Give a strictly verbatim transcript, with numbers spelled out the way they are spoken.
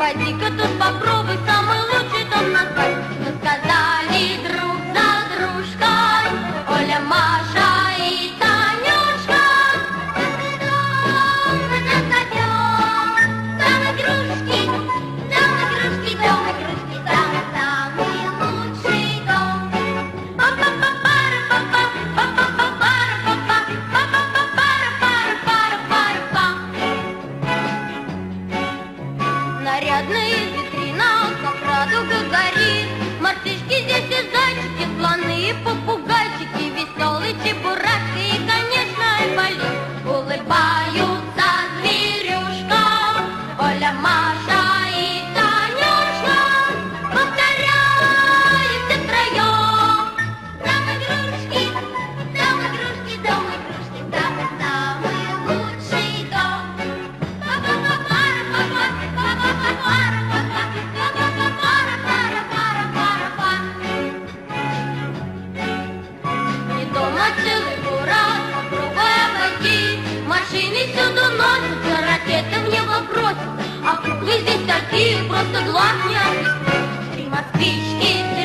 Поди-ка тут попробуй самый лучший дом назвать. Мы сказали друг за дружкой, Оля, Маша и Танюшка. Самый игрушки, самый игрушки дом, игрушки самый-самый лучший дом. Нарядная витрина, как радуга горит. Мартышки здесь и зайчики, слоны и попугайчики, веселые чебурашки и, конечно, Айболит. Улыбаются зверюшкам Оля, Маша и Танюшка. Повторяем все втроем. Самые игрушки, самые игрушки, дом игрушки, самый-самый лучший дом. И дома целый город, попробуй обойти. Машины всюду носятся, ракеты в небо бросят, а куклы здесь такие, просто глаз не отвести. Три москвички,